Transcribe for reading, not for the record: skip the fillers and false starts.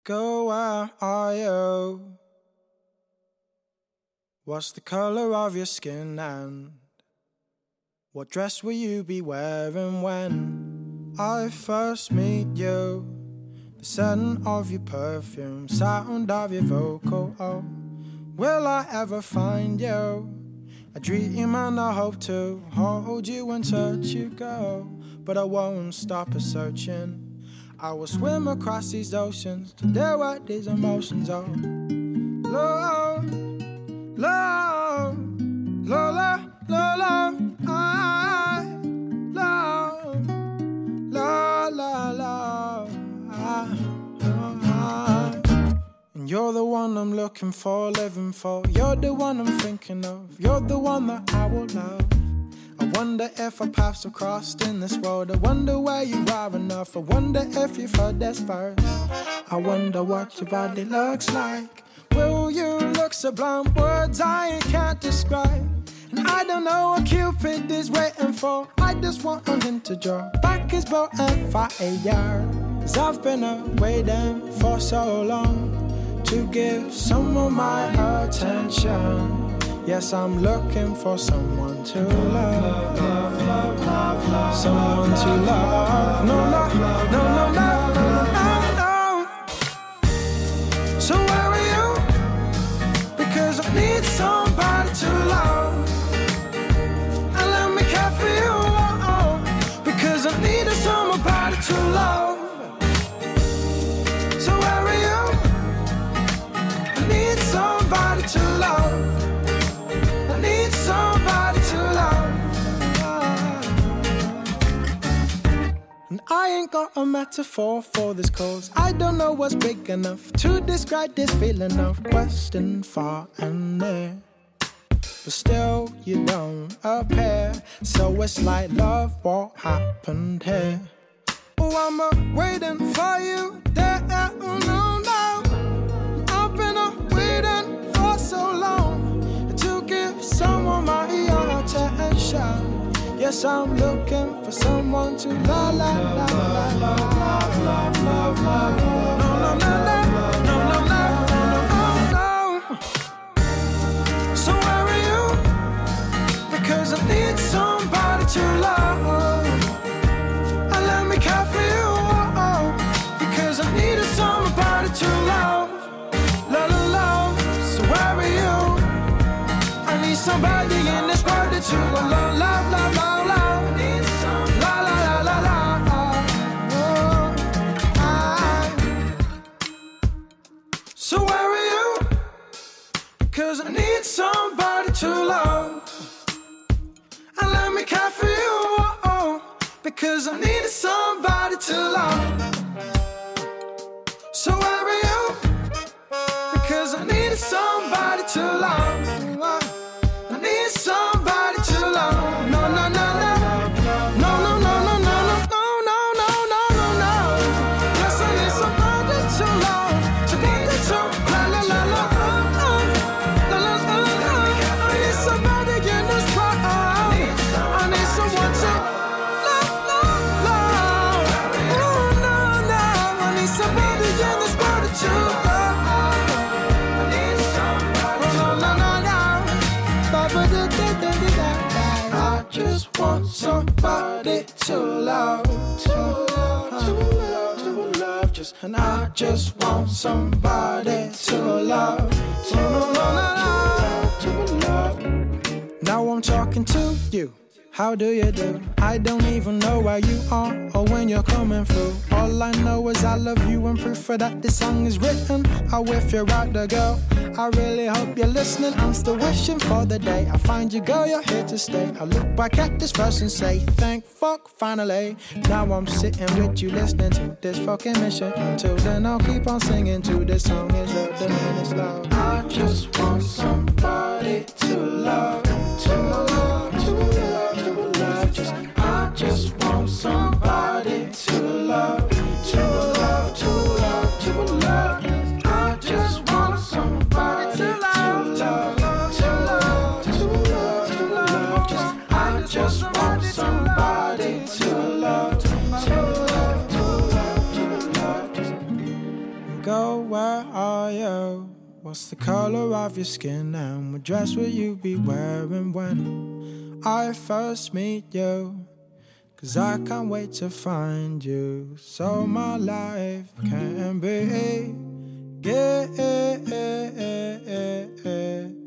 Girl, where are you? What's the color of your skin and what dress will you be wearing when I first meet you? The scent of your perfume, sound of your vocal, oh, will I ever find you? I dream and I hope to hold you and touch you, girl, but I won't stop a searching. I will swim across these oceans to deal with these emotions, oh, love, love, love, love, love, I love, love, love, love. And you're the one I'm looking for, living for. You're the one I'm thinking of. You're the one that I will love. I wonder if our paths have crossed in this world. I wonder where you are enough. I wonder if you've heard this verse. I wonder what your body looks like. Will you look sublime? Words I can't describe. And I don't know what Cupid is waiting for. I just want him to draw back his bow and fire. 'Cause I've been waiting for so long to give someone my attention. Yes, I'm looking for someone to love. Someone to love. No, no, no, no, no, no, no. So where are you? Because I need somebody to love. And let me care for you, oh, oh. Because I need somebody to love. So where are you? I need somebody to love. Need somebody to love. And I ain't got a metaphor for this cause. I don't know what's big enough to describe this feeling of questing far and near. But still you don't appear. So it's like, love, what happened here? Oh, I'm waiting for you there. Oh, no, no. I've been waiting for so long. Someone my attention. Yes, I'm looking for someone to love, love, love, love, love, love, love, love. No, no, no, no, no, no, no, no, no. So where are you? Because I need somebody to love. And let me care for you, oh, oh. Because I need somebody to love, love, love, love. So where are you? Somebody in this world that you will love, love, love, love, love. La, la, la, la, la. So where are you? Because I need somebody to love. And let me care for you, oh, oh. Because I need somebody to love. So where are you? Because I need somebody to love. Somebody to love. No, no, no, no. No, no, no, no, no, no, no, no, no, no, no. Yes, I need somebody to love. Somebody to la la la la. La la la la. I need somebody in this world. I need someone to love, love, love. Oh, no, no. I need somebody in this world to love. I need somebody. No, no, no, no. I just want somebody to love, to love, to love, to love, just, and I just want somebody to love, to love, to love. Now I'm talking to you. How do you do? I don't even know where you are or when you're coming through. All I know is I love you and proof for that this song is written. Oh, if you're out there, girl, I really hope you're listening. I'm still wishing for the day I find you, girl, you're here to stay. I look back at this verse and say, thank fuck, finally. Now I'm sitting with you listening to this fucking mission. Until then I'll keep on singing to this song is up, the man is love. I just want somebody to love, to love, to love, to love. Just, I just want somebody to love, to love, to love, to love. I just want somebody to love, to love, to love, to love, to love. Just, I just want somebody to love, to love, to love, to love. Just go So where are you? What's the color of your skin? And what dress will you be wearing when I first meet you? 'Cause I can't wait to find you, so my life can begin.